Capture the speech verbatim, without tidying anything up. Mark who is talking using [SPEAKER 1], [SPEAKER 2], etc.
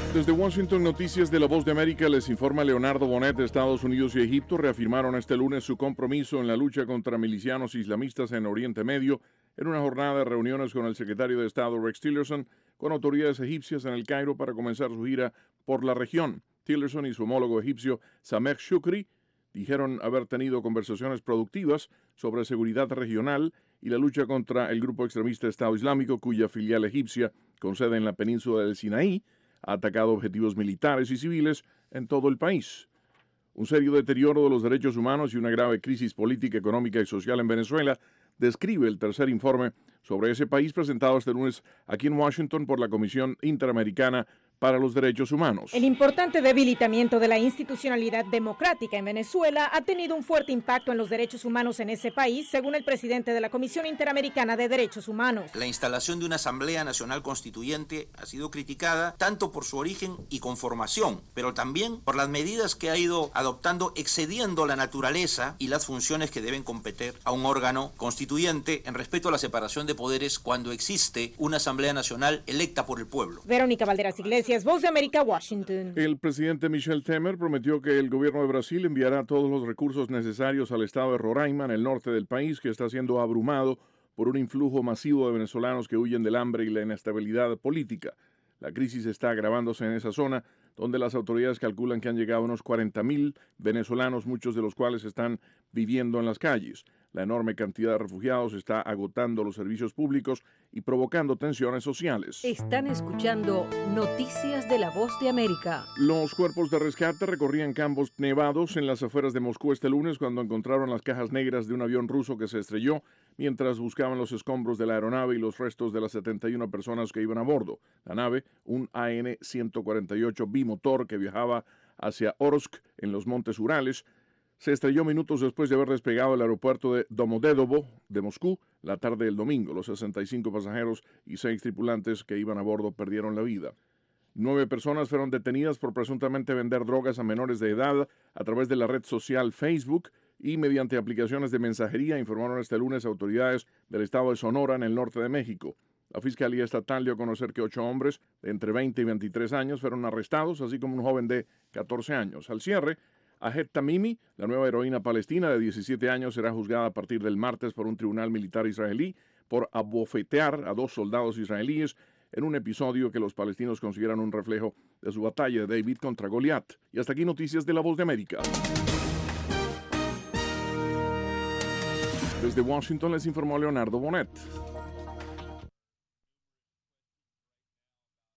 [SPEAKER 1] Desde Washington, Noticias de la Voz de América, les informa Leonardo Bonet. Estados Unidos y Egipto reafirmaron este lunes su compromiso en la lucha contra milicianos islamistas en Oriente Medio en una jornada de reuniones con el secretario de Estado Rex Tillerson con autoridades egipcias en el Cairo para comenzar su gira por la región. Tillerson y su homólogo egipcio Sameh Shoukry dijeron haber tenido conversaciones productivas sobre seguridad regional y la lucha contra el grupo extremista Estado Islámico, cuya filial egipcia, con sede en la península del Sinaí, ha atacado objetivos militares y civiles en todo el país. Un serio deterioro de los derechos humanos y una grave crisis política, económica y social en Venezuela describe el tercer informe sobre ese país presentado este lunes aquí en Washington por la Comisión Interamericana para los Derechos Humanos.
[SPEAKER 2] El importante debilitamiento de la institucionalidad democrática en Venezuela ha tenido un fuerte impacto en los derechos humanos en ese país, según el presidente de la Comisión Interamericana de Derechos Humanos.
[SPEAKER 3] La instalación de una Asamblea Nacional Constituyente ha sido criticada tanto por su origen y conformación, pero también por las medidas que ha ido adoptando, excediendo la naturaleza y las funciones que deben competir a un órgano constituyente en respeto a la separación de poderes cuando existe una Asamblea Nacional electa por el pueblo.
[SPEAKER 2] Verónica Valderas Iglesias, Voz de América, Washington.
[SPEAKER 1] El presidente Michel Temer prometió que el gobierno de Brasil enviará todos los recursos necesarios al estado de Roraima, en el norte del país, que está siendo abrumado por un influjo masivo de venezolanos que huyen del hambre y la inestabilidad política. La crisis está agravándose en esa zona, donde las autoridades calculan que han llegado unos cuarenta mil venezolanos, muchos de los cuales están viviendo en las calles. La enorme cantidad de refugiados está agotando los servicios públicos y provocando tensiones sociales.
[SPEAKER 4] Están escuchando Noticias de la Voz de América.
[SPEAKER 1] Los cuerpos de rescate recorrían campos nevados en las afueras de Moscú este lunes cuando encontraron las cajas negras de un avión ruso que se estrelló mientras buscaban los escombros de la aeronave y los restos de las setenta y una personas que iban a bordo. La nave, un A N ciento cuarenta y ocho bimotor que viajaba hacia Orsk en los Montes Urales, se estrelló minutos después de haber despegado el aeropuerto de Domodedovo de Moscú la tarde del domingo. Los sesenta y cinco pasajeros y seis tripulantes que iban a bordo perdieron la vida. Nueve personas fueron detenidas por presuntamente vender drogas a menores de edad a través de la red social Facebook y mediante aplicaciones de mensajería, informaron este lunes autoridades del estado de Sonora en el norte de México. La Fiscalía Estatal dio a conocer que ocho hombres de entre veinte y veintitrés años fueron arrestados, así como un joven de catorce años. Al cierre, Ahed Tamimi, la nueva heroína palestina de diecisiete años, será juzgada a partir del martes por un tribunal militar israelí por abofetear a dos soldados israelíes en un episodio que los palestinos consideran un reflejo de su batalla de David contra Goliat. Y hasta aquí Noticias de la Voz de América. Desde Washington les informó Leonardo Bonet.